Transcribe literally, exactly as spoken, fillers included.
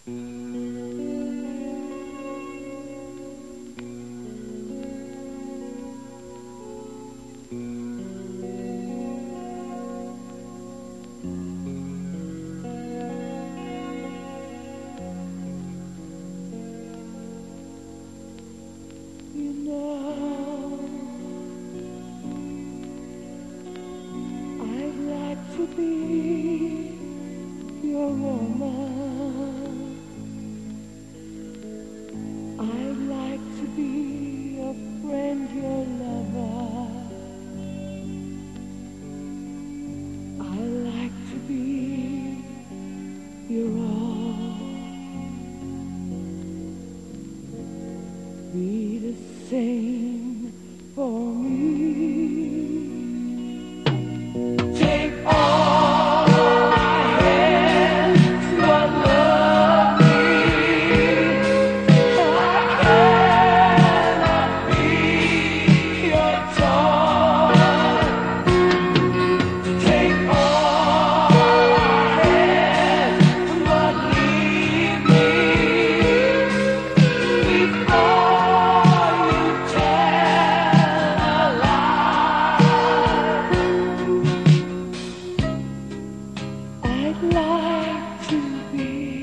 You know, I'd like to be your woman. I'd like to be your friend, your lover. I'd like to be your all. Be the same for me. Take all I have, but love me. I cannot be your toy. Take all I have, but leave me before you tell a lie. I'd like to be